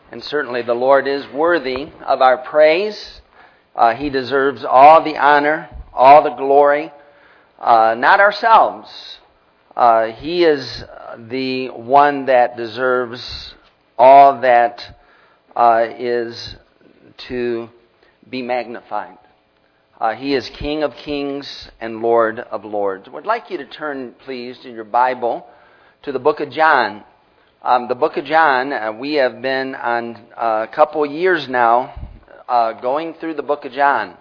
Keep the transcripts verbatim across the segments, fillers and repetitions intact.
And certainly the Lord is worthy of our praise. Uh, he deserves all the honor, all the glory, uh, not ourselves. Uh, he is the one that deserves all that uh, is to be magnified. Uh, he is King of kings and Lord of lords. I would like you to turn, please, in your Bible to the book of John. Um, the book of John, uh, we have been on uh, a couple years now uh, going through the book of John.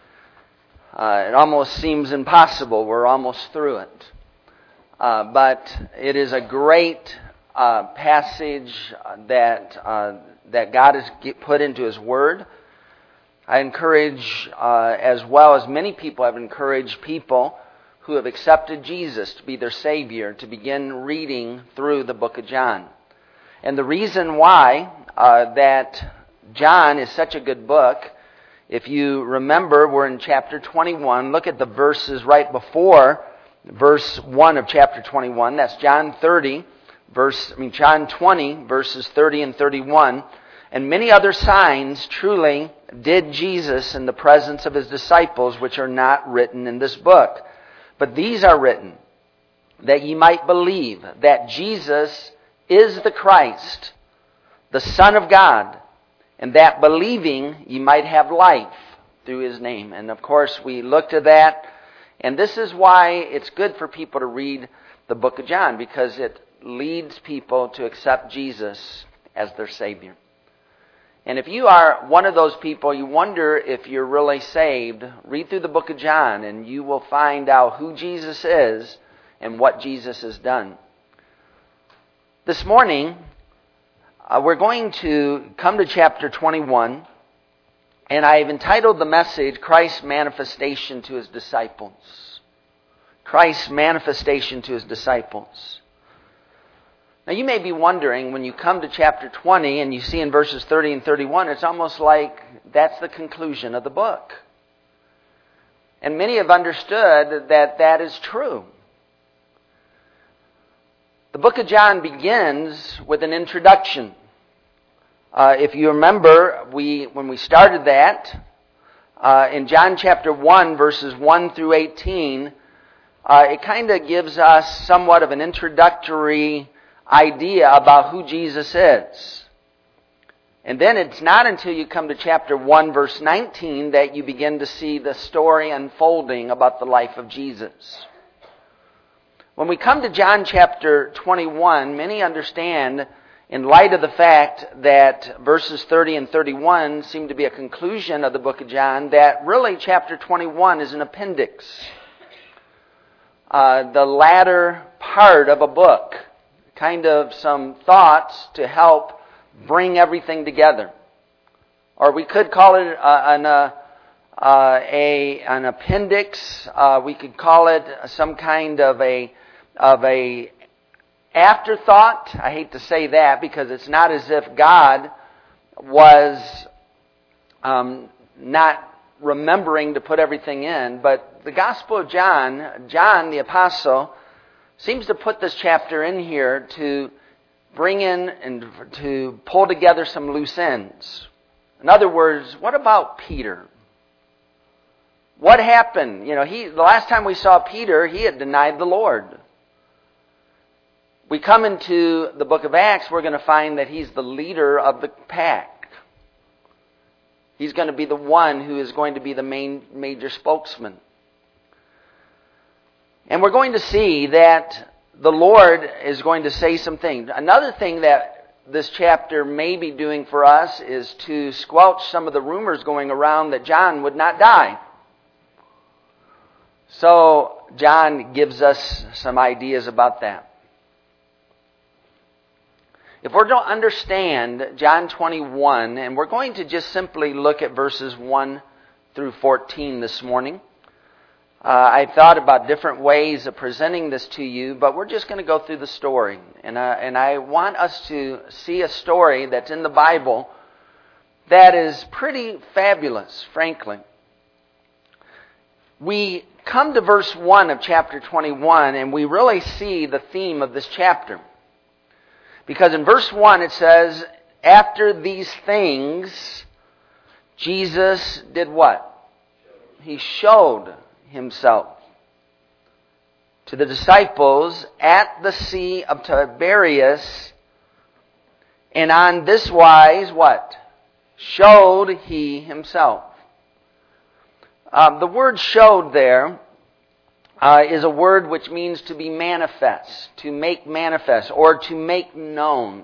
Uh, it almost seems impossible. We're almost through it. Uh, but it is a great uh, passage that uh, that God has put into His Word. I encourage, uh, as well as many people have encouraged people who have accepted Jesus to be their Savior, to begin reading through the book of John. And the reason why uh, that John is such a good book, if you remember, we're in chapter twenty-one. Look at the verses right before verse one of chapter twenty-one. That's John thirty, verse, I mean John twenty, verses thirty and thirty-one. And many other signs truly did Jesus in the presence of His disciples, which are not written in this book. But these are written, that ye might believe that Jesus is the Christ, the Son of God, and that believing ye might have life through His name. And of course we looked at that, and this is why it's good for people to read the book of John, because it leads people to accept Jesus as their Savior. And if you are one of those people, you wonder if you're really saved, read through the book of John and you will find out who Jesus is and what Jesus has done. This morning, uh, we're going to come to chapter twenty-one, and I've entitled the message, Christ's Manifestation to His Disciples. Christ's Manifestation to His Disciples. Now you may be wondering, when you come to chapter twenty and you see in verses thirty and thirty-one, it's almost like that's the conclusion of the book. And many have understood that that is true. The book of John begins with an introduction. Uh, if you remember, we when we started that, uh, in John chapter one, verses one through eighteen, uh, it kind of gives us somewhat of an introductory idea about who Jesus is. And then it's not until you come to chapter one, verse nineteen, that you begin to see the story unfolding about the life of Jesus. When we come to John chapter twenty-one, many understand, in light of the fact that verses thirty and thirty-one seem to be a conclusion of the book of John, that really chapter twenty-one is an appendix. Uh, the latter part of a book. Kind of some thoughts to help bring everything together. Or we could call it uh, an, uh, uh, a, an appendix. Uh, we could call it some kind of a, of a afterthought. I hate to say that because it's not as if God was um, not remembering to put everything in. But the Gospel of John, John the Apostle, seems to put this chapter in here to bring in and to pull together some loose ends. In other words, what about Peter? What happened? You know, he the last time we saw Peter, he had denied the Lord. We come into the book of Acts, we're going to find that he's the leader of the pack. He's going to be the one who is going to be the main major spokesman. And we're going to see that the Lord is going to say some things. Another thing that this chapter may be doing for us is to squelch some of the rumors going around that John would not die. So John gives us some ideas about that. If we're to understand John twenty-one, and we're going to just simply look at verses one through fourteen this morning. Uh, I thought about different ways of presenting this to you, but we're just going to go through the story. And, uh, and I want us to see a story that's in the Bible that is pretty fabulous, frankly. We come to verse one of chapter twenty-one, and we really see the theme of this chapter. Because in verse one it says, after these things, Jesus did what? He showed himself to the disciples at the Sea of Tiberias, and on this wise, what? Showed he himself. Um, the word showed there uh, is a word which means to be manifest, to make manifest, or to make known.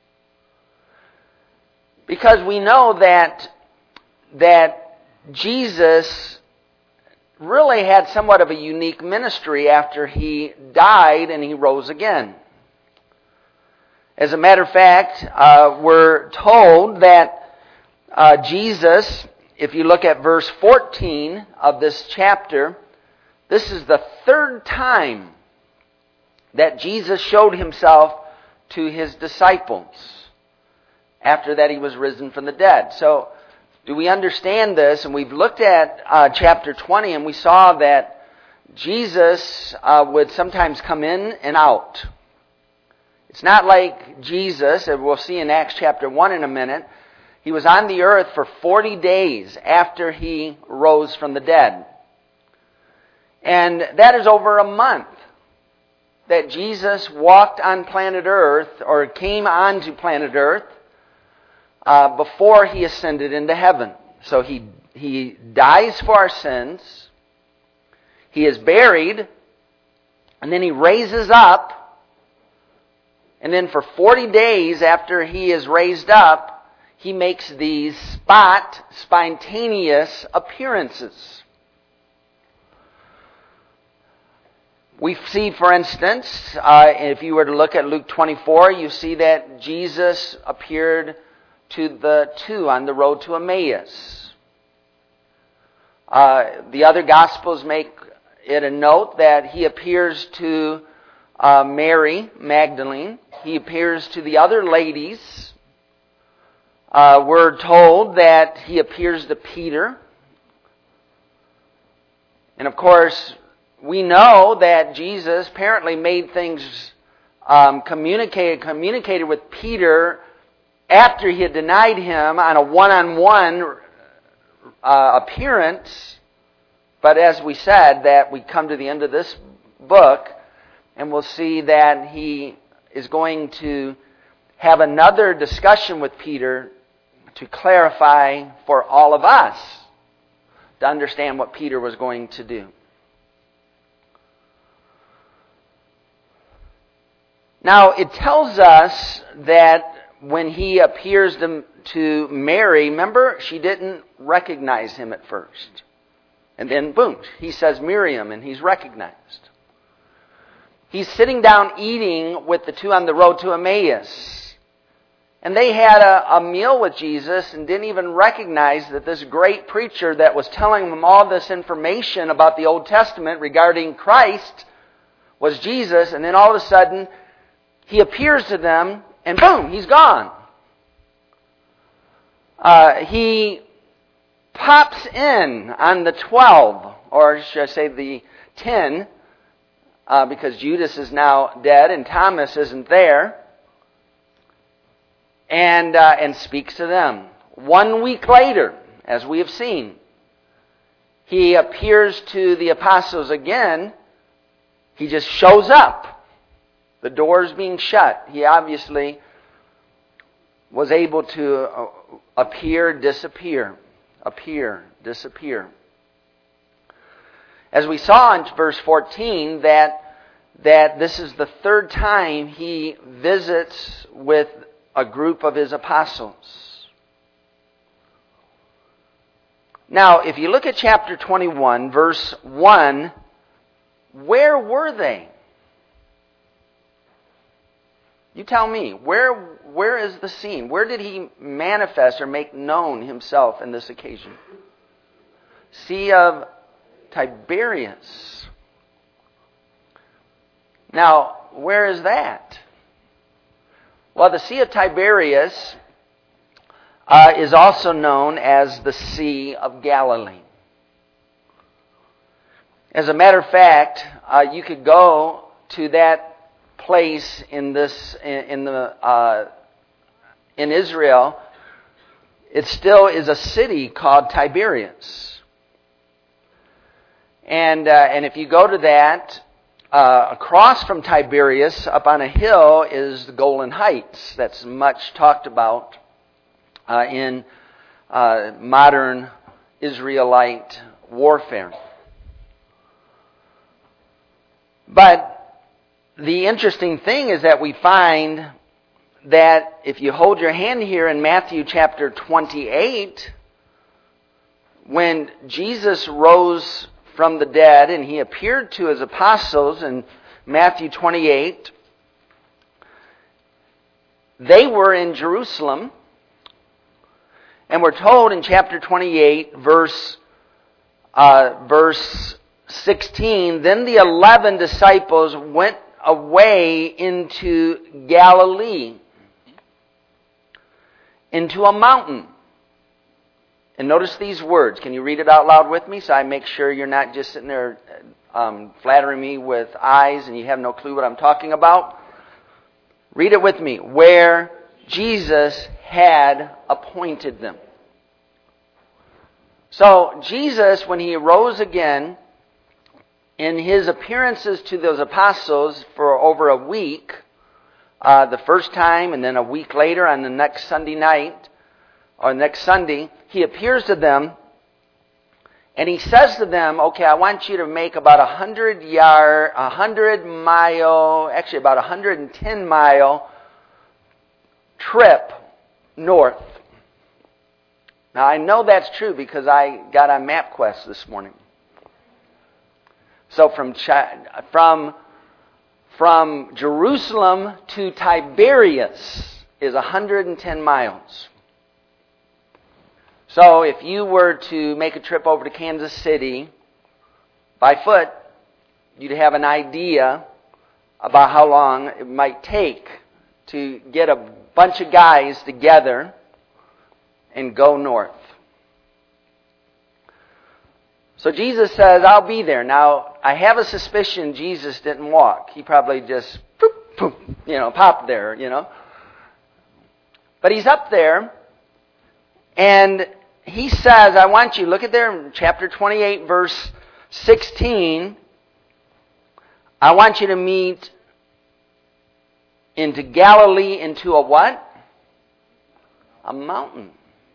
Because we know that, that Jesus really had somewhat of a unique ministry after he died and he rose again. As a matter of fact, uh, we're told that uh, Jesus, if you look at verse fourteen of this chapter, this is the third time that Jesus showed himself to his disciples after that he was risen from the dead. So, do we understand this? And we've looked at uh, chapter twenty and we saw that Jesus uh, would sometimes come in and out. It's not like Jesus, as we'll see in Acts chapter one in a minute, he was on the earth for forty days after he rose from the dead. And that is over a month that Jesus walked on planet Earth, or came onto planet Earth, Uh, before he ascended into heaven. So he he dies for our sins, he is buried, and then he raises up, and then for forty days after he is raised up, he makes these spot, spontaneous appearances. We see, for instance, uh, if you were to look at Luke twenty-four, you see that Jesus appeared to the two on the road to Emmaus. Uh, the other Gospels make it a note that he appears to uh, Mary Magdalene. He appears to the other ladies. Uh, we're told that he appears to Peter. And of course, we know that Jesus apparently made things um, communicated, communicated with Peter after he had denied him on a one-on-one uh, appearance. But as we said, that we come to the end of this book, and we'll see that he is going to have another discussion with Peter to clarify for all of us to understand what Peter was going to do. Now, it tells us that when he appears to, to Mary, remember, she didn't recognize him at first. And then, boom, he says Miriam, and he's recognized. He's sitting down eating with the two on the road to Emmaus. And they had a, a meal with Jesus and didn't even recognize that this great preacher that was telling them all this information about the Old Testament regarding Christ was Jesus. And then all of a sudden, he appears to them, and boom, he's gone. Uh, he pops in on the twelve, or should I say the ten, uh, because Judas is now dead and Thomas isn't there, and uh, and speaks to them. One week later, as we have seen, he appears to the apostles again. He just shows up. The doors being shut. He obviously was able to appear, disappear. Appear, disappear. As we saw in verse fourteen, that, that this is the third time he visits with a group of his apostles. Now, if you look at chapter twenty-one, verse one, where were they? You tell me, where where is the scene? Where did he manifest or make known himself in this occasion? Sea of Tiberias. Now, where is that? Well, the Sea of Tiberias uh, is also known as the Sea of Galilee. As a matter of fact, uh, you could go to that place in this in, in the uh, in Israel, it still is a city called Tiberias. And uh, and if you go to that, uh, across from Tiberias, up on a hill, is the Golan Heights. That's much talked about uh, in uh, modern Israelite warfare. But the interesting thing is that we find that if you hold your hand here in Matthew chapter twenty-eight, when Jesus rose from the dead and he appeared to his apostles in Matthew twenty-eight, they were in Jerusalem, and we're told in chapter twenty-eight, verse uh, verse sixteen, then the eleven disciples went away into Galilee, into a mountain. And notice these words. Can you read it out loud with me so I make sure you're not just sitting there um, flattering me with eyes and you have no clue what I'm talking about? Read it with me. Where Jesus had appointed them. So Jesus, when he rose again, in his appearances to those apostles for over a week, uh, the first time and then a week later on the next Sunday night, or next Sunday, he appears to them and he says to them, okay, I want you to make about a hundred yard, a hundred mile, actually about a hundred and ten mile trip north. Now I know that's true because I got on MapQuest this morning. So from from from Jerusalem to Tiberias is one hundred ten miles. So if you were to make a trip over to Kansas City by foot, you'd have an idea about how long it might take to get a bunch of guys together and go north. So Jesus says, I'll be there. Now, I have a suspicion Jesus didn't walk. He probably just, poop, poop, you know, popped there, you know. But he's up there, and he says, I want you, look at there in chapter twenty-eight, verse sixteen, I want you to meet into Galilee, into a what? A mountain.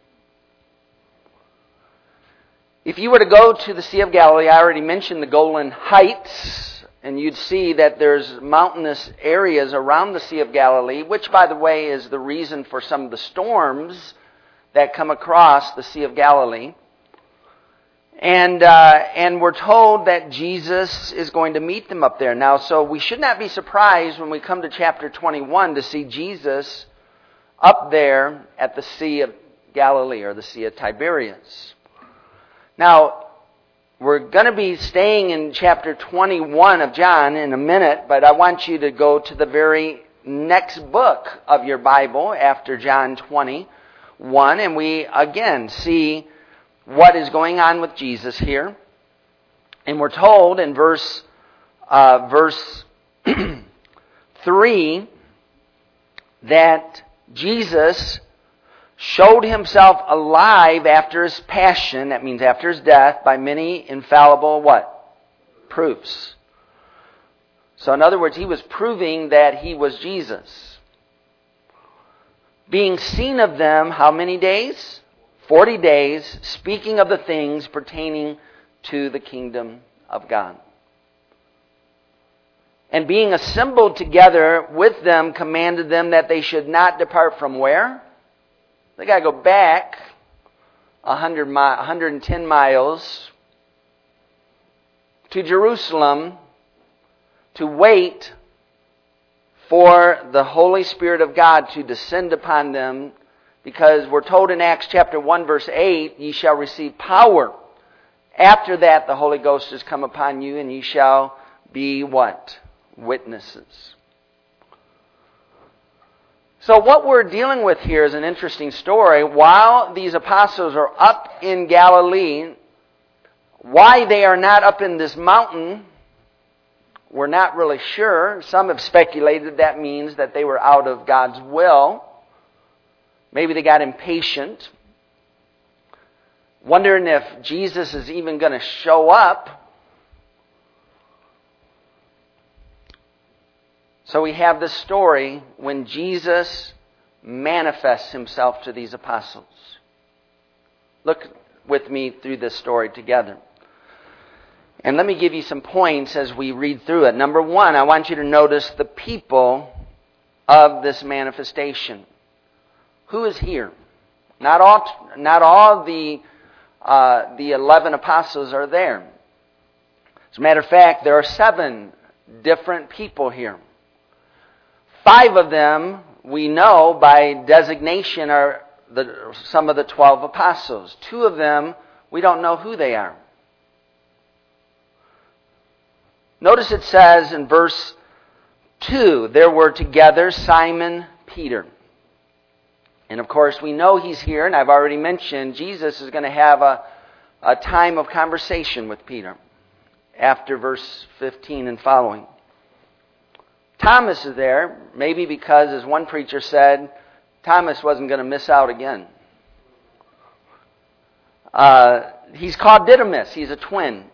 If you were to go to the Sea of Galilee, I already mentioned the Golan Heights, and you'd see that there's mountainous areas around the Sea of Galilee, which, by the way, is the reason for some of the storms that come across the Sea of Galilee. And uh, and we're told that Jesus is going to meet them up there. Now, so we should not be surprised when we come to chapter twenty-one to see Jesus up there at the Sea of Galilee, or the Sea of Tiberias. Now, we're going to be staying in chapter twenty-one of John in a minute, but I want you to go to the very next book of your Bible after John twenty-one, and we again see what is going on with Jesus here. And we're told in verse uh, verse three that Jesus showed himself alive after his passion, that means after his death, by many infallible what? Proofs. So in other words, he was proving that he was Jesus. Being seen of them, how many days? Forty days, speaking of the things pertaining to the kingdom of God. And being assembled together with them, commanded them that they should not depart from where? They got to go back one hundred mi- one hundred ten miles to Jerusalem to wait for the Holy Spirit of God to descend upon them, because we're told in Acts chapter one verse eight, ye shall receive power. After that the Holy Ghost has come upon you, and ye shall be what? Witnesses. So what we're dealing with here is an interesting story. While these apostles are up in Galilee, why they are not up in this mountain, we're not really sure. Some have speculated that means that they were out of God's will. Maybe they got impatient, wondering if Jesus is even going to show up. So we have this story when Jesus manifests himself to these apostles. Look with me through this story together. And let me give you some points as we read through it. Number one, I want you to notice the people of this manifestation. Who is here? Not all, not all the uh, the eleven apostles are there. As a matter of fact, there are seven different people here. Five of them we know by designation are the, some of the twelve apostles. Two of them we don't know who they are. Notice it says in verse two, there were together Simon Peter. And of course, we know he's here, and I've already mentioned Jesus is going to have a, a time of conversation with Peter after verse fifteen and following. Thomas is there, maybe because, as one preacher said, Thomas wasn't going to miss out again. Uh, he's called Didymus. He's a twin.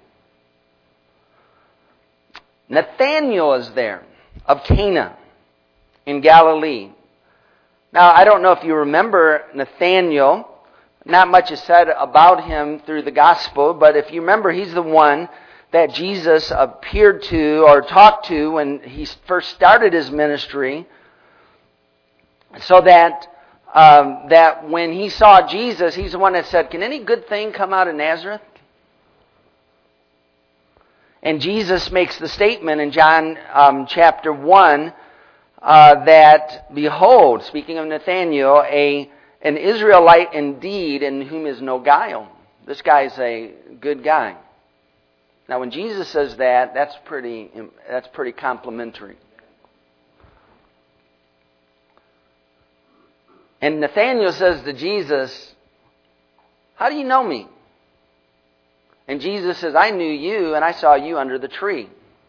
Nathanael is there, of Cana in Galilee. Now, I don't know if you remember Nathanael. Not much is said about him through the gospel, but if you remember, he's the one that Jesus appeared to or talked to when he first started his ministry, so that um, that when he saw Jesus, he's the one that said, "Can any good thing come out of Nazareth?" And Jesus makes the statement in John um, chapter one, Uh, that, behold, speaking of Nathanael, a, an Israelite indeed in whom is no guile. This guy's a good guy. Now, when Jesus says that, that's pretty, that's pretty complimentary. And Nathanael says to Jesus, "How do you know me?" And Jesus says, "I knew you, and I saw you under the tree.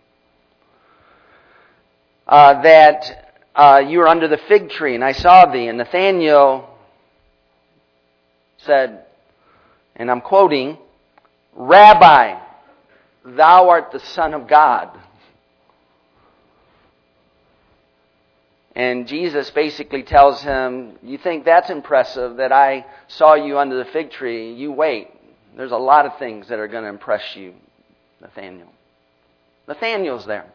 Uh, that uh, you were under the fig tree, and I saw thee." And Nathanael said, and I'm quoting, "Rabbi, thou art the Son of God." And Jesus basically tells him, "You think that's impressive that I saw you under the fig tree? You wait. There's a lot of things that are going to impress you, Nathanael." Nathanael's there.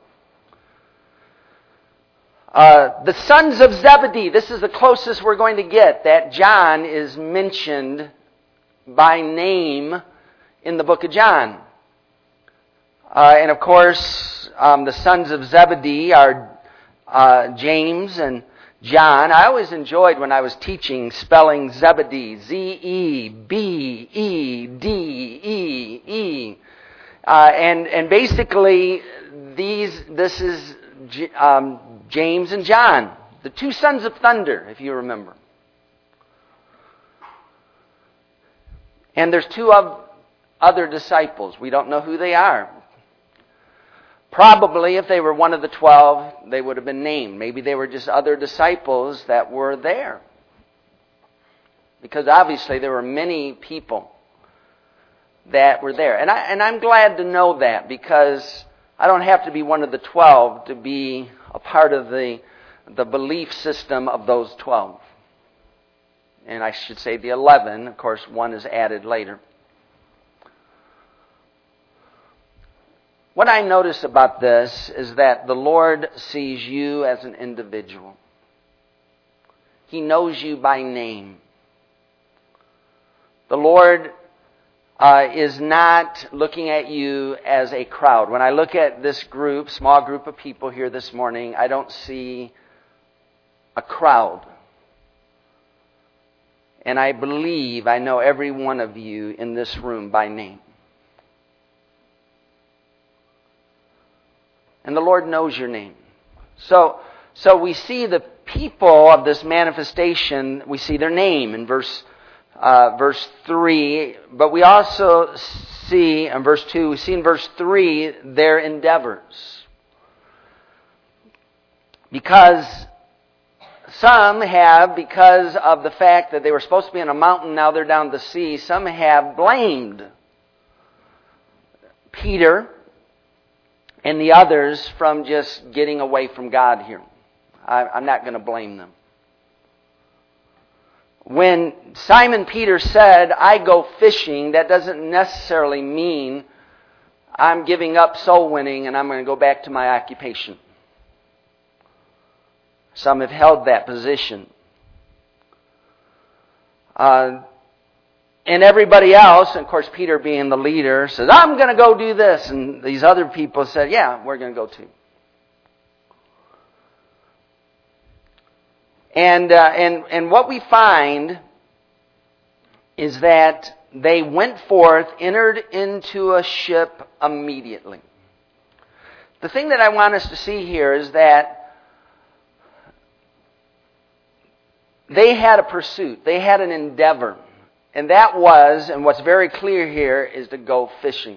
Uh, the sons of Zebedee, this is the closest we're going to get that John is mentioned by name in the book of John. Uh, and of course, um, the sons of Zebedee are uh, James and John. I always enjoyed when I was teaching spelling Zebedee, Z E B E D E E. Uh, and, and basically, these this is um, James and John, the two sons of thunder, if you remember. And there's two of other disciples. We don't know who they are. Probably if they were one of the twelve, they would have been named. Maybe they were just other disciples that were there. Because obviously there were many people that were there. And, I, and I'm glad to know that, because I don't have to be one of the twelve to be a part of the, the belief system of those twelve. And I should say the eleven. Of course, one is added later. What I notice about this is that the Lord sees you as an individual. He knows you by name. The Lord uh, is not looking at you as a crowd. When I look at this group, small group of people here this morning, I don't see a crowd. And I believe I know every one of you in this room by name. And the Lord knows your name. So, so we see the people of this manifestation, we see their name in verse uh, verse three, but we also see in verse two, we see in verse three their endeavors. Because some have, because of the fact that they were supposed to be on a mountain, now they're down at the sea, some have blamed Peter and the others from just getting away from God here. I, I'm not going to blame them. When Simon Peter said, I go fishing, that doesn't necessarily mean I'm giving up soul winning and I'm going to go back to my occupation. Some have held that position. Uh, and everybody else, and of course Peter being the leader, says, I'm going to go do this. And these other people said, yeah, we're going to go too. And, uh, and, and what we find is that they went forth, entered into a ship immediately. The thing that I want us to see here is that they had a pursuit. They had an endeavor. And that was, and what's very clear here, is to go fishing.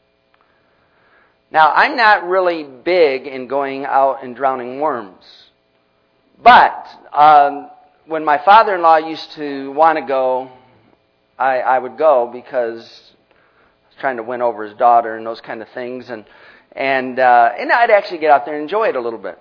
Now, I'm not really big in going out and drowning worms. But um, when my father-in-law used to want to go, I, I would go because I was trying to win over his daughter and those kind of things. And, and, uh, and I'd actually get out there and enjoy it a little bit.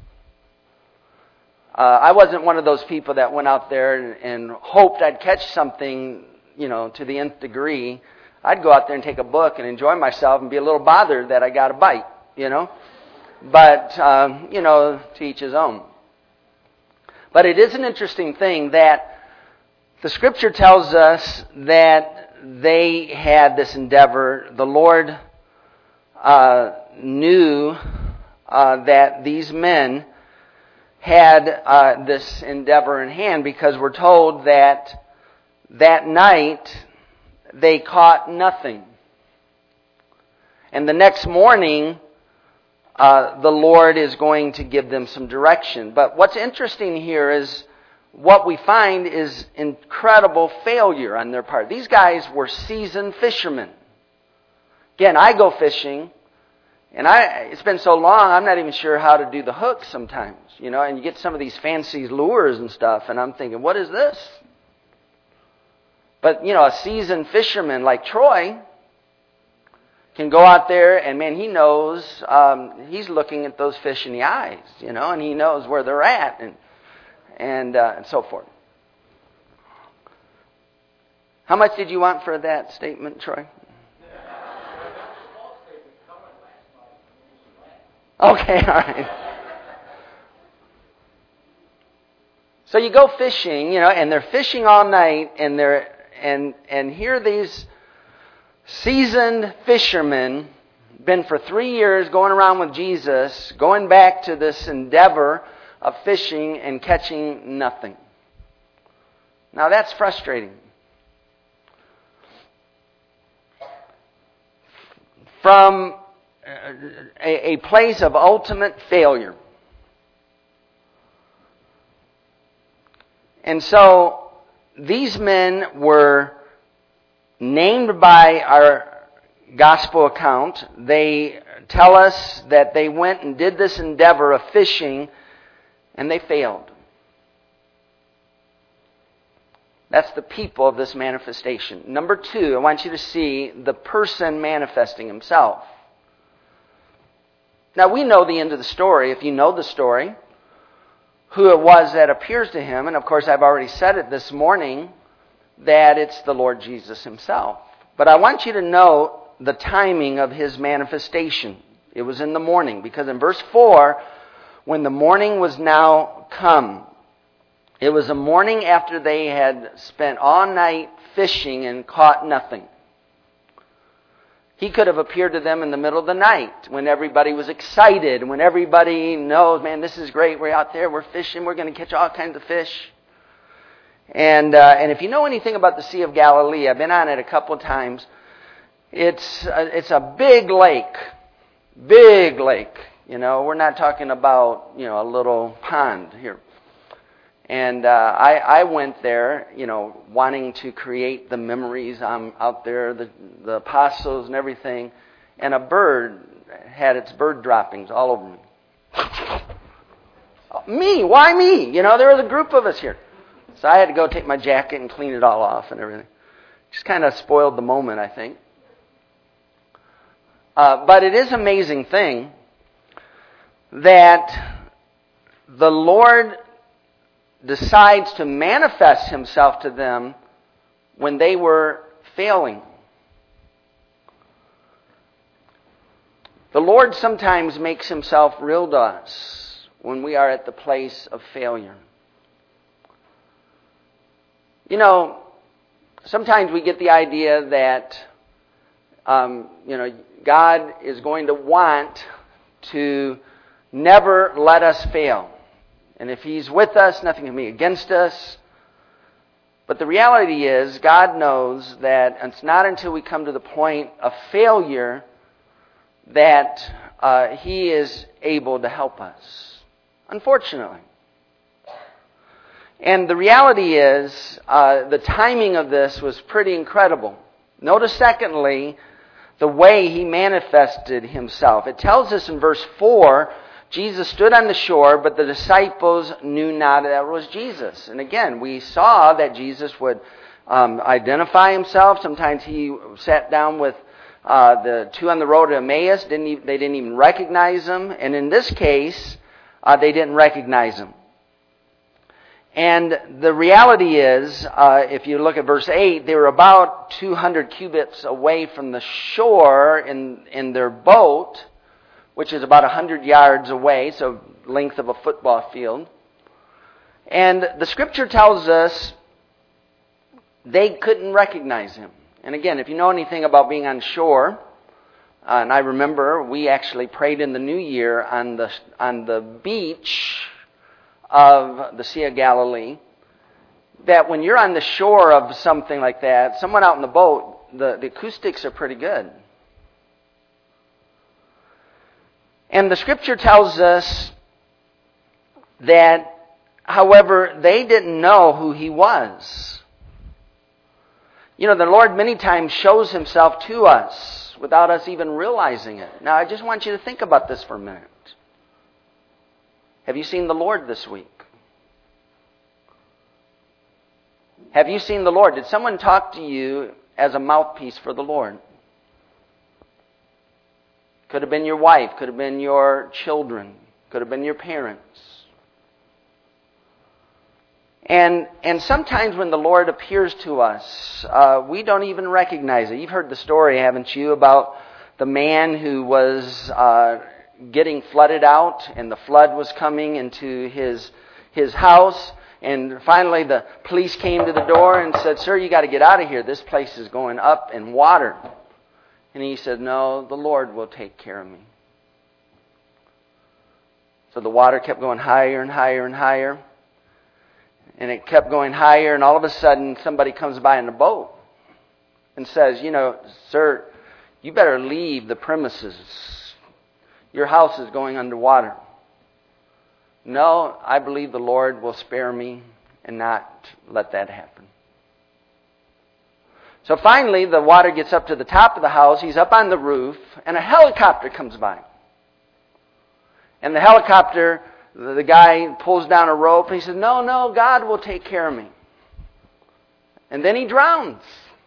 Uh, I wasn't one of those people that went out there and, and hoped I'd catch something, you know, to the nth degree. I'd go out there and take a book and enjoy myself and be a little bothered that I got a bite, you know. But, um, you know, to each his own. But it is an interesting thing that the Scripture tells us that they had this endeavor. The Lord uh, knew uh, that these men had uh, this endeavor in hand, because we're told that that night they caught nothing. And the next morning, uh, the Lord is going to give them some direction. But what's interesting here is what we find is incredible failure on their part. These guys were seasoned fishermen. Again, I go fishing, and I it's been so long, I'm not even sure how to do the hook sometimes. You know, and you get some of these fancy lures and stuff, and I'm thinking, what is this? But, you know, a seasoned fisherman like Troy can go out there, and man, he knows, um, he's looking at those fish in the eyes, you know, and he knows where they're at, and and, uh, and so forth. How much did you want for that statement, Troy? Okay, all right. So you go fishing, you know, and they're fishing all night, and they're and and here these seasoned fishermen, been for three years going around with Jesus, going back to this endeavor of fishing and catching nothing. Now that's frustrating. From a, a place of ultimate failure. And so these men were named by our gospel account. They tell us that they went and did this endeavor of fishing, and they failed. That's the people of this manifestation. Number two, I want you to see the person manifesting himself. Now we know the end of the story. If you know the story, who it was that appears to him, and of course I've already said it this morning, that it's the Lord Jesus himself. But I want you to note the timing of his manifestation. It was in the morning, because in verse four, when the morning was now come, it was a morning after they had spent all night fishing and caught nothing. He could have appeared to them in the middle of the night when everybody was excited, when everybody knows, man, this is great. We're out there, we're fishing, we're going to catch all kinds of fish. And uh, and if you know anything about the Sea of Galilee, I've been on it a couple of times. It's a, it's a big lake, big lake. You know, we're not talking about, you know, a little pond here. And uh, I, I went there, you know, wanting to create the memories. I'm out there, the, the apostles and everything. And a bird had its bird droppings all over me. Me? Why me? You know, there was a group of us here. So I had to go take my jacket and clean it all off and everything. Just kind of spoiled the moment, I think. Uh, but it is an amazing thing that the Lord decides to manifest himself to them when they were failing. The Lord sometimes makes himself real to us when we are at the place of failure. You know, sometimes we get the idea that, um, you know, God is going to want to never let us fail. And if he's with us, nothing can be against us. But the reality is, God knows that it's not until we come to the point of failure that uh, he is able to help us. Unfortunately. And the reality is, uh, the timing of this was pretty incredible. Notice, secondly, the way he manifested himself. It tells us in verse four, Jesus stood on the shore, but the disciples knew not that it was Jesus. And again, we saw that Jesus would um, identify himself. Sometimes he sat down with uh, the two on the road to Emmaus. Didn't even, they didn't even recognize him. And in this case, uh, they didn't recognize him. And the reality is, uh, if you look at verse eight, they were about two hundred cubits away from the shore in, in their boat, which is about one hundred yards away, so length of a football field. And the scripture tells us they couldn't recognize him. And again, if you know anything about being on shore, uh, and I remember we actually prayed in the New Year on the on the beach of the Sea of Galilee, that when you're on the shore of something like that, someone out in the boat, the, the acoustics are pretty good. And the scripture tells us that, however, they didn't know who he was. You know, the Lord many times shows himself to us without us even realizing it. Now, I just want you to think about this for a minute. Have you seen the Lord this week? Have you seen the Lord? Did someone talk to you as a mouthpiece for the Lord? Could have been your wife, could have been your children, could have been your parents. And and sometimes when the Lord appears to us, uh, we don't even recognize it. You've heard the story, haven't you, about the man who was uh, getting flooded out, and the flood was coming into his his house, and finally the police came to the door and said, "Sir, you got to get out of here. This place is going up in water." And he said, "No, the Lord will take care of me." So the water kept going higher and higher and higher. And it kept going higher, and all of a sudden somebody comes by in a boat and says, "You know, sir, you better leave the premises. Your house is going underwater." "No, I believe the Lord will spare me and not let that happen." So finally, the water gets up to the top of the house. He's up on the roof, and a helicopter comes by. And the helicopter, the guy pulls down a rope, and he says, "No, no, God will take care of me." And then he drowns.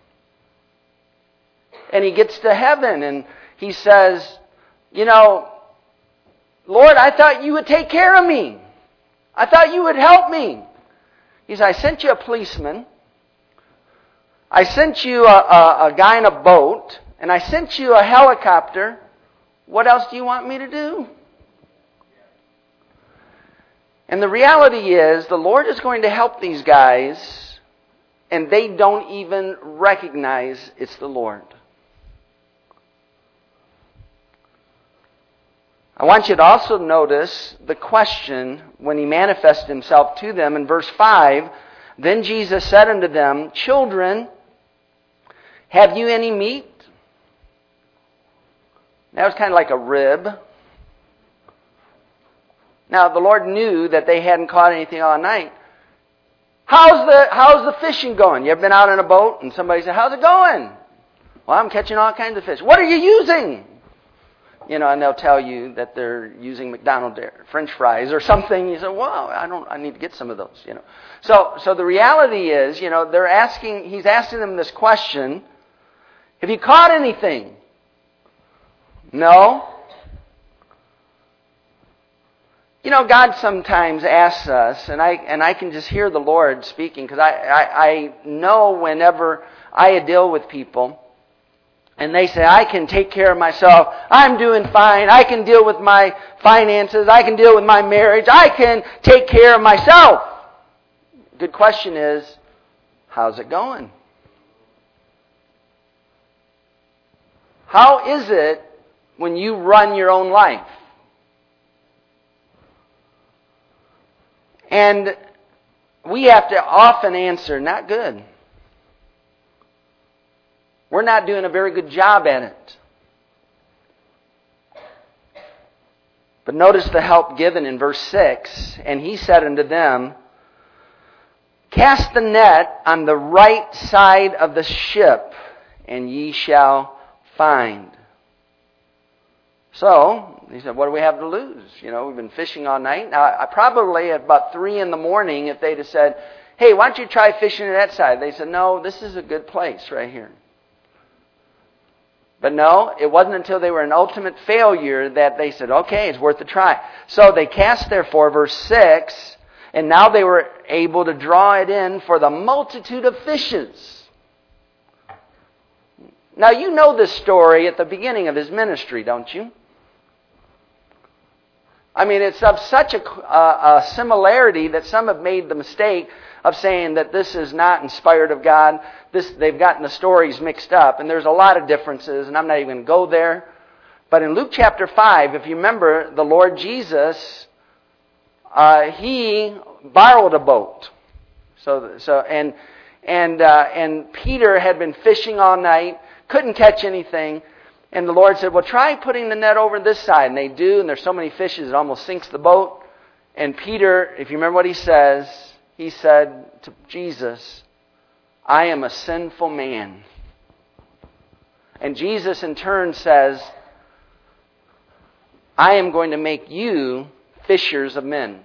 And he gets to heaven, and he says, "You know, Lord, I thought you would take care of me. I thought you would help me." He said, "I sent you a policeman. I sent you a, a, a guy in a boat, and I sent you a helicopter. What else do you want me to do?" And the reality is, the Lord is going to help these guys, and they don't even recognize it's the Lord. I want you to also notice the question when he manifested himself to them in verse five. "Then Jesus said unto them, Children, have you any meat?" That was kind of like a rib. Now, the Lord knew that they hadn't caught anything all night. How's the how's the fishing going? You ever been out in a boat and somebody said, "How's it going?" "Well, I'm catching all kinds of fish." "What are you using?" You know, and they'll tell you that they're using McDonald's French fries or something. You say, well, I don't, I need to get some of those, you know. So, so the reality is, you know, they're asking, he's asking them this question, have you caught anything? No. You know, God sometimes asks us, and I and I can just hear the Lord speaking, because I, I, I know whenever I deal with people, and they say, I can take care of myself, I'm doing fine, I can deal with my finances, I can deal with my marriage, I can take care of myself. Good question is, how's it going? How is it when you run your own life? And we have to often answer, not good. We're not doing a very good job at it. But notice the help given in verse six. And he said unto them, cast the net on the right side of the ship, and ye shall find. So, he said, what do we have to lose? You know, we've been fishing all night. Now, I probably at about three in the morning, if they'd have said, hey, why don't you try fishing at that side? They said, no, this is a good place right here. But no, it wasn't until they were an ultimate failure that they said, okay, it's worth a try. So they cast therefore, verse six, and now they were able to draw it in for the multitude of fishes. Now you know this story at the beginning of his ministry, don't you? I mean, it's of such a, a, a similarity that some have made the mistake of saying that this is not inspired of God. This, they've gotten the stories mixed up, and there's a lot of differences, and I'm not even going to go there. But in Luke chapter five, if you remember, the Lord Jesus, uh, he borrowed a boat. So, so and and uh, and Peter had been fishing all night, couldn't catch anything. And the Lord said, well, try putting the net over this side. And they do, and there's so many fishes it almost sinks the boat. And Peter, if you remember what he says, he said to Jesus, I am a sinful man. And Jesus in turn says, I am going to make you fishers of men.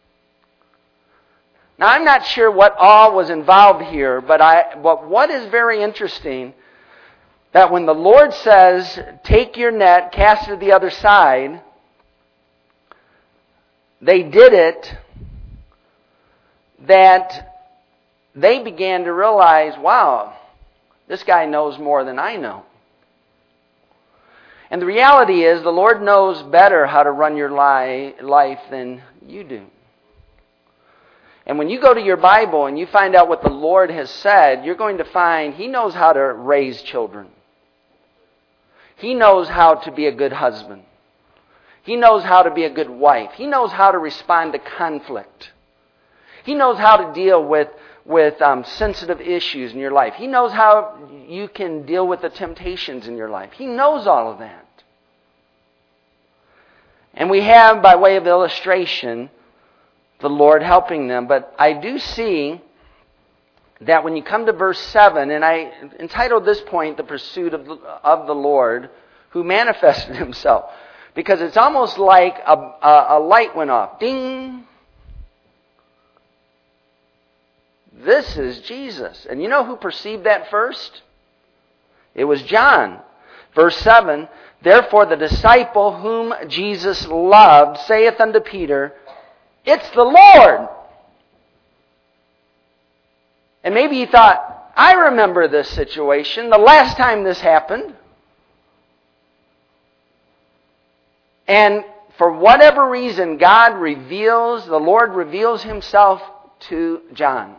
Now, I'm not sure what all was involved here, but I. But what is very interesting, that when the Lord says, take your net, cast it to the other side, they did it, that they began to realize, wow, this guy knows more than I know. And the reality is, the Lord knows better how to run your li- life than you do. And when you go to your Bible and you find out what the Lord has said, you're going to find He knows how to raise children. He knows how to be a good husband. He knows how to be a good wife. He knows how to respond to conflict. He knows how to deal with, with um, sensitive issues in your life. He knows how you can deal with the temptations in your life. He knows all of that. And we have, by way of illustration, the Lord helping them. But I do see that when you come to verse seven, and I entitled this point, The Pursuit of the, of the Lord, who manifested Himself. Because it's almost like a, a, a light went off. Ding! This is Jesus. And you know who perceived that first? It was John. Verse seven, therefore the disciple whom Jesus loved saith unto Peter, it's the Lord. And maybe he thought, I remember this situation, the last time this happened. And for whatever reason, God reveals, the Lord reveals Himself to John.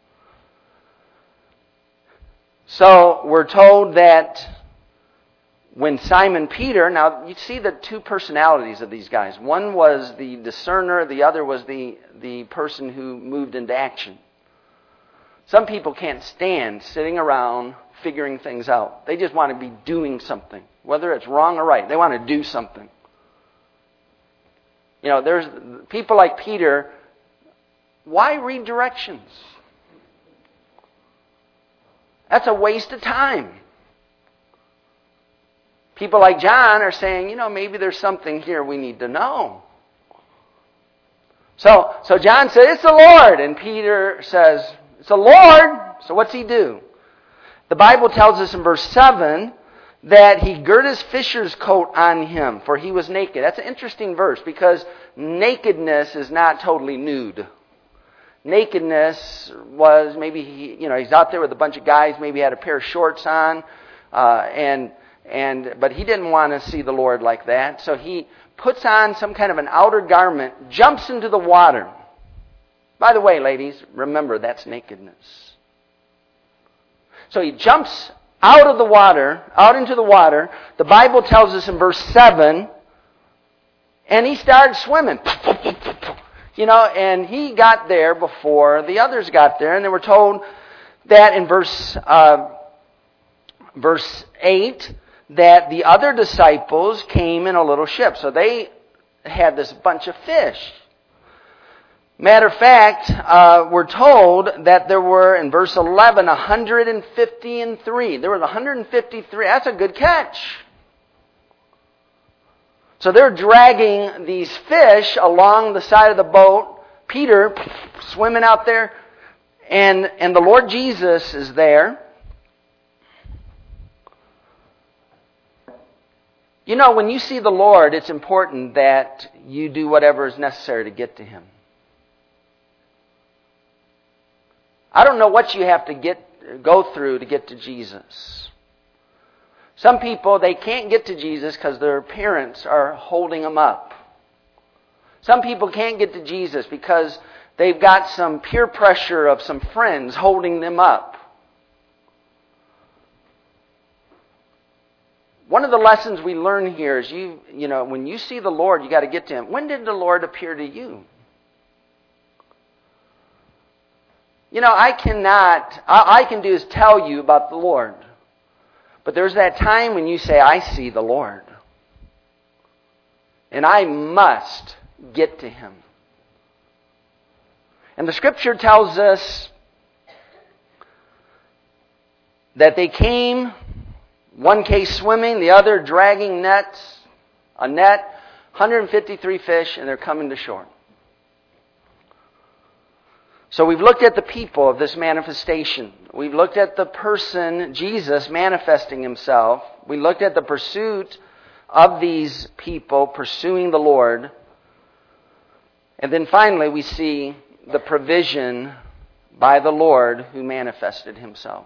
So we're told that when Simon Peter, now you see the two personalities of these guys. One was the discerner, the other was the, the person who moved into action. Some people can't stand sitting around figuring things out. They just want to be doing something, whether it's wrong or right. They want to do something. You know, there's people like Peter. Why read directions? That's a waste of time. People like John are saying, you know, maybe there's something here we need to know. So, so John said, it's the Lord. And Peter says, it's the Lord. So what's he do? The Bible tells us in verse seven that he girt his fisher's coat on him, for he was naked. That's an interesting verse because nakedness is not totally nude. Nakedness was maybe he, you know, he's out there with a bunch of guys, maybe he had a pair of shorts on, uh, and and but he didn't want to see the Lord like that, so he puts on some kind of an outer garment, jumps into the water. By the way, ladies, remember that's nakedness. So he jumps out of the water, out into the water. The Bible tells us in verse seven, and he started swimming. You know, and he got there before the others got there, and they were told that in verse uh, verse eight that the other disciples came in a little ship. So they had this bunch of fish. Matter of fact, uh, we're told that there were, in verse eleven, one hundred fifty and three. There was one hundred fifty-three. That's a good catch. So they're dragging these fish along the side of the boat. Peter swimming out there. And, and the Lord Jesus is there. You know, when you see the Lord, it's important that you do whatever is necessary to get to Him. I don't know what you have to get go through to get to Jesus. Some people, they can't get to Jesus because their parents are holding them up. Some people can't get to Jesus because they've got some peer pressure of some friends holding them up. One of the lessons we learn here is you, you know, when you see the Lord, you got to get to Him. When did the Lord appear to you? You know, I cannot, all I can do is tell you about the Lord. But there's that time when you say, I see the Lord. And I must get to Him. And the Scripture tells us that they came, one case swimming, the other dragging nets, a net, one hundred fifty-three fish, and they're coming to shore. So we've looked at the people of this manifestation. We've looked at the person, Jesus, manifesting Himself. We looked at the pursuit of these people pursuing the Lord. And then finally we see the provision by the Lord who manifested Himself.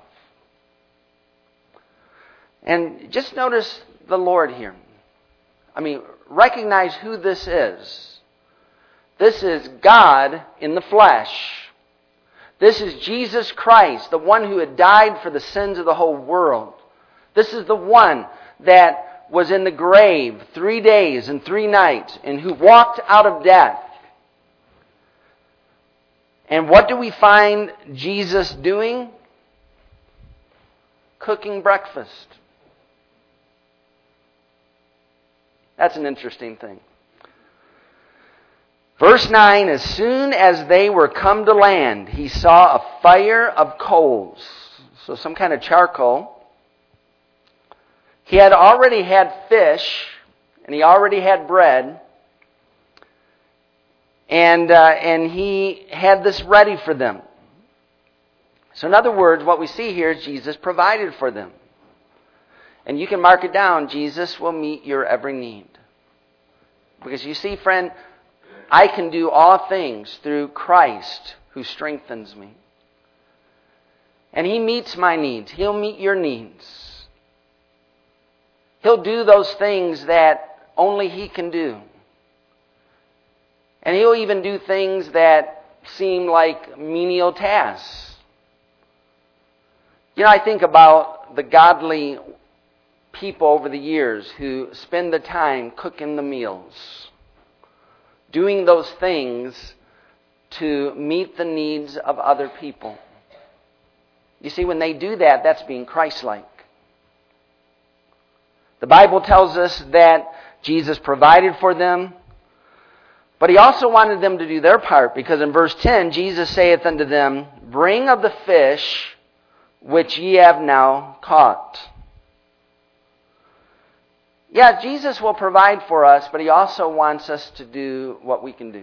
And just notice the Lord here. I mean, recognize who this is. This is God in the flesh. This is Jesus Christ, the one who had died for the sins of the whole world. This is the one that was in the grave three days and three nights and who walked out of death. And what do we find Jesus doing? Cooking breakfast. That's an interesting thing. Verse nine, as soon as they were come to land, he saw a fire of coals. So some kind of charcoal. He had already had fish, and he already had bread. And, uh, and he had this ready for them. So in other words, what we see here is Jesus provided for them. And you can mark it down, Jesus will meet your every need. Because you see, friend, I can do all things through Christ who strengthens me. And He meets my needs. He'll meet your needs. He'll do those things that only He can do. And He'll even do things that seem like menial tasks. You know, I think about the godly people over the years who spend the time cooking the meals, doing those things to meet the needs of other people. You see, when they do that, that's being Christ-like. The Bible tells us that Jesus provided for them, but He also wanted them to do their part, because in verse ten, Jesus saith unto them, bring of the fish which ye have now caught. Yeah, Jesus will provide for us, but He also wants us to do what we can do.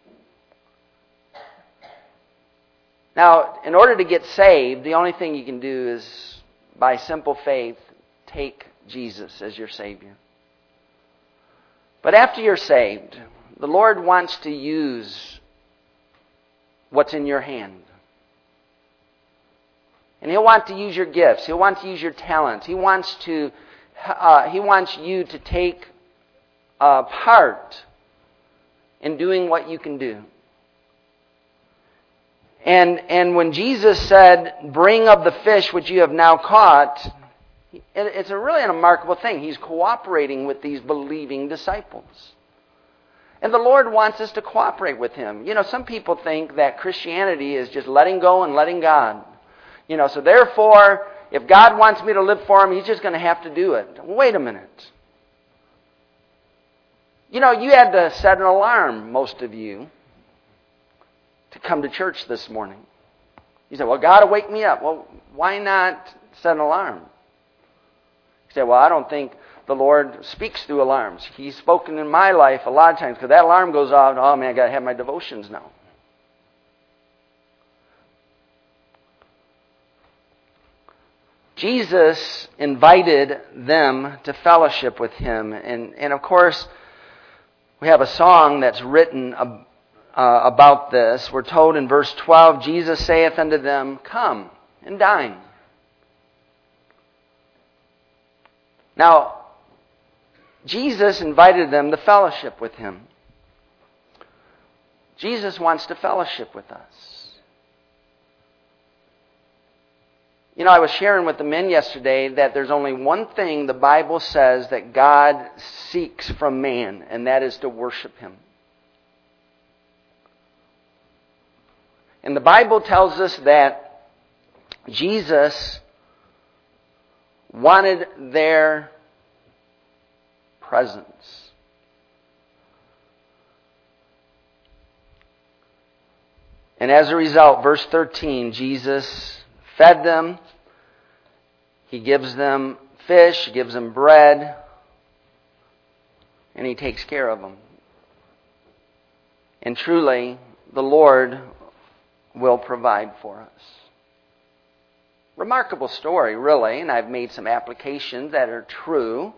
Now, in order to get saved, the only thing you can do is, by simple faith, take Jesus as your Savior. But after you're saved, the Lord wants to use what's in your hand. And He'll want to use your gifts. He'll want to use your talents. He wants to. Uh, he wants you to take uh, part in doing what you can do. And and when Jesus said, "Bring of the fish which you have now caught," it, it's a really a remarkable thing. He's cooperating with these believing disciples. And the Lord wants us to cooperate with Him. You know, some people think that Christianity is just letting go and letting God. You know, so therefore, if God wants me to live for Him, He's just going to have to do it. Wait a minute. You know, you had to set an alarm, most of you, to come to church this morning. You say, well, God will wake me up. Well, why not set an alarm? You say, well, I don't think the Lord speaks through alarms. He's spoken in my life a lot of times because that alarm goes off, and, oh man, I got to have my devotions now. Jesus invited them to fellowship with Him. And, and of course, we have a song that's written uh, about this. We're told in verse twelve, Jesus saith unto them, come and dine. Now, Jesus invited them to fellowship with Him. Jesus wants to fellowship with us. You know, I was sharing with the men yesterday that there's only one thing the Bible says that God seeks from man, and that is to worship Him. And the Bible tells us that Jesus wanted their presence. And as a result, verse thirteen, Jesus fed them. He gives them fish, He gives them bread, and He takes care of them. And truly, the Lord will provide for us. Remarkable story, really, and I've made some applications that are true.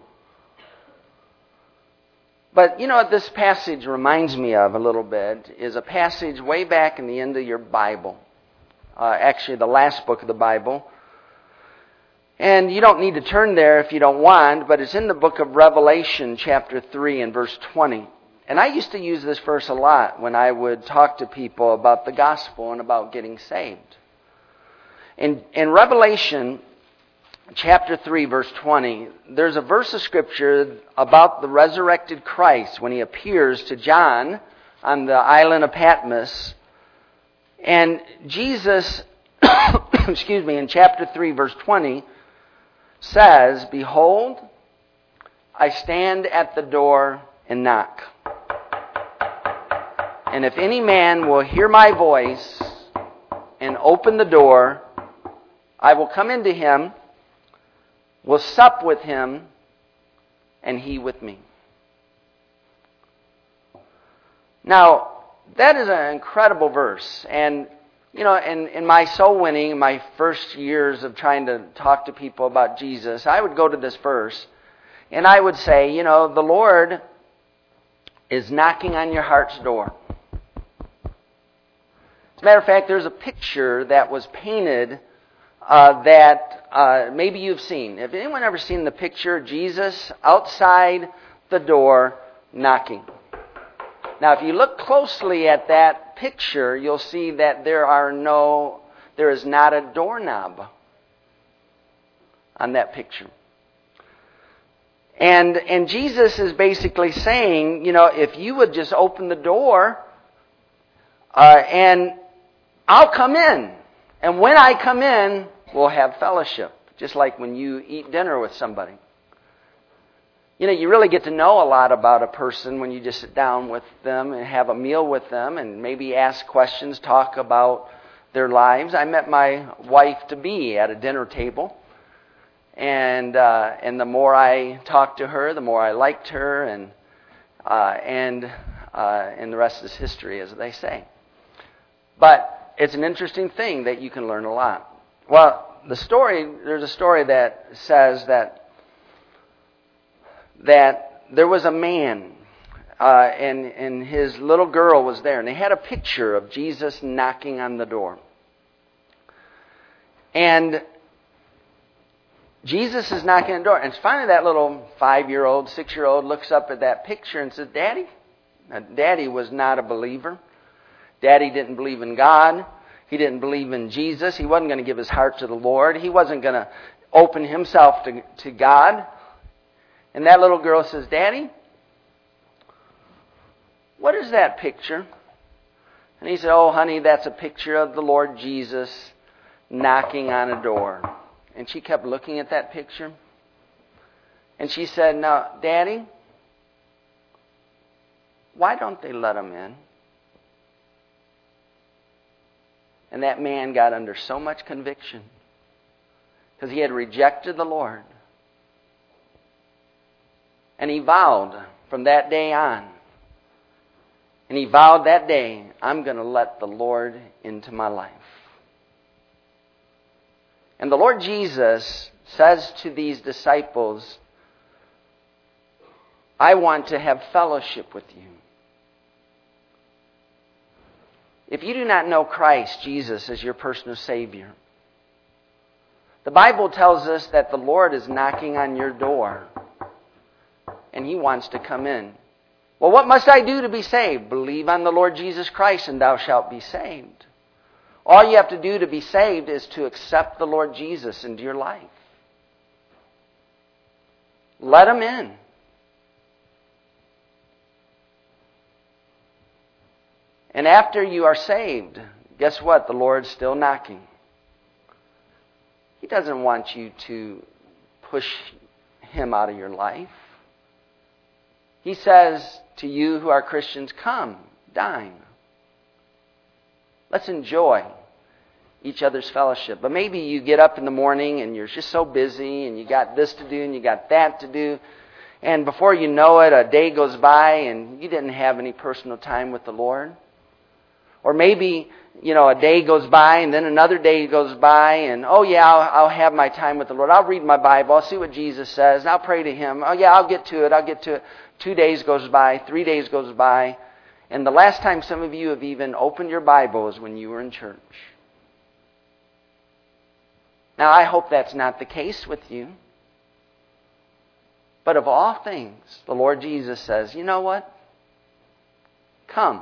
But you know what this passage reminds me of a little bit is a passage way back in the end of your Bible. Uh, actually, the last book of the Bible. And you don't need to turn there if you don't want, but it's in the book of Revelation, chapter three and verse twenty. And I used to use this verse a lot when I would talk to people about the gospel and about getting saved. In, in Revelation, chapter three, verse twenty, there's a verse of Scripture about the resurrected Christ when He appears to John on the island of Patmos. And Jesus, excuse me, in chapter three, verse twenty, says, behold, I stand at the door and knock. And if any man will hear my voice and open the door, I will come into him, will sup with him, and he with me. Now, that is an incredible verse. And, you know, in, in my soul winning, my first years of trying to talk to people about Jesus, I would go to this verse and I would say, you know, the Lord is knocking on your heart's door. As a matter of fact, there's a picture that was painted uh, that uh, maybe you've seen. Have anyone ever seen the picture of Jesus outside the door knocking? Now, if you look closely at that picture, you'll see that there are no, there is not a doorknob on that picture. And and Jesus is basically saying, you know, if you would just open the door, uh, and I'll come in. And when I come in, we'll have fellowship. Just like when you eat dinner with somebody. You know, you really get to know a lot about a person when you just sit down with them and have a meal with them and maybe ask questions, talk about their lives. I met my wife-to-be at a dinner table. And uh, and the more I talked to her, the more I liked her, and uh, and uh, and the rest is history, as they say. But it's an interesting thing that you can learn a lot. Well, the story there's a story that says that that there was a man, uh, and and his little girl was there, and they had a picture of Jesus knocking on the door, and Jesus is knocking on the door, and finally that little five-year-old, six-year-old looks up at that picture and says, Daddy? Now, Daddy was not a believer. Daddy didn't believe in God. He didn't believe in Jesus. He wasn't going to give his heart to the Lord. He wasn't going to open himself to, to God. And that little girl says, Daddy, what is that picture? And he said, oh, honey, that's a picture of the Lord Jesus knocking on a door. And she kept looking at that picture. And she said, now, Daddy, why don't they let him in? And that man got under so much conviction because he had rejected the Lord. And he vowed from that day on, and he vowed that day, I'm going to let the Lord into my life. And the Lord Jesus says to these disciples, I want to have fellowship with you. If you do not know Christ Jesus as your personal Savior, the Bible tells us that the Lord is knocking on your door and He wants to come in. Well, what must I do to be saved? Believe on the Lord Jesus Christ and thou shalt be saved. All you have to do to be saved is to accept the Lord Jesus into your life. Let Him in. And after you are saved, guess what? The Lord's still knocking. He doesn't want you to push Him out of your life. He says to you who are Christians, come, dine. Let's enjoy each other's fellowship. But maybe you get up in the morning and you're just so busy and you got this to do and you got that to do. And before you know it, a day goes by and you didn't have any personal time with the Lord. Or maybe, you know, a day goes by and then another day goes by and, oh yeah, I'll, I'll have my time with the Lord. I'll read my Bible. I'll see what Jesus says. And I'll pray to Him. Oh yeah, I'll get to it. I'll get to it. Two days goes by. Three days goes by. And the last time some of you have even opened your Bible is when you were in church. Now, I hope that's not the case with you. But of all things, the Lord Jesus says, you know what? Come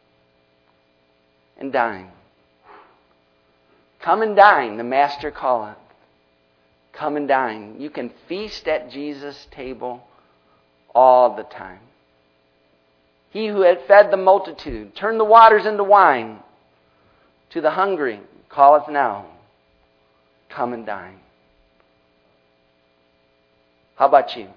and dine. Come and dine, the Master calleth. Come and dine. You can feast at Jesus' table all the time. He who had fed the multitude, turned the waters into wine, to the hungry calleth now, come and dine. How about you?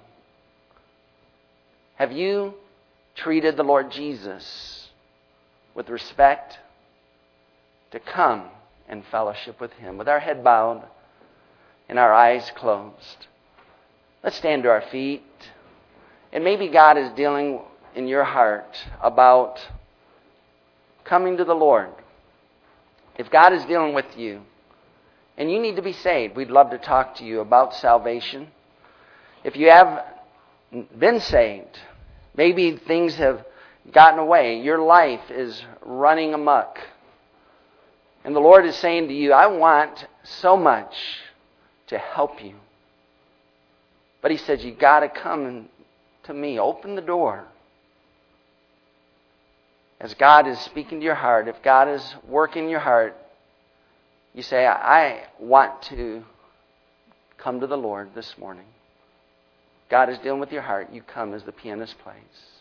Have you treated the Lord Jesus with respect to come and fellowship with Him, with our head bowed and our eyes closed? Let's stand to our feet. And maybe God is dealing in your heart about coming to the Lord. If God is dealing with you and you need to be saved, we'd love to talk to you about salvation. If you have been saved, maybe things have gotten away. Your life is running amok. And the Lord is saying to you, I want so much to help you. But He says, you've got to come to me. Open the door. As God is speaking to your heart, if God is working in your heart, you say, I want to come to the Lord this morning. God is dealing with your heart. You come as the pianist plays.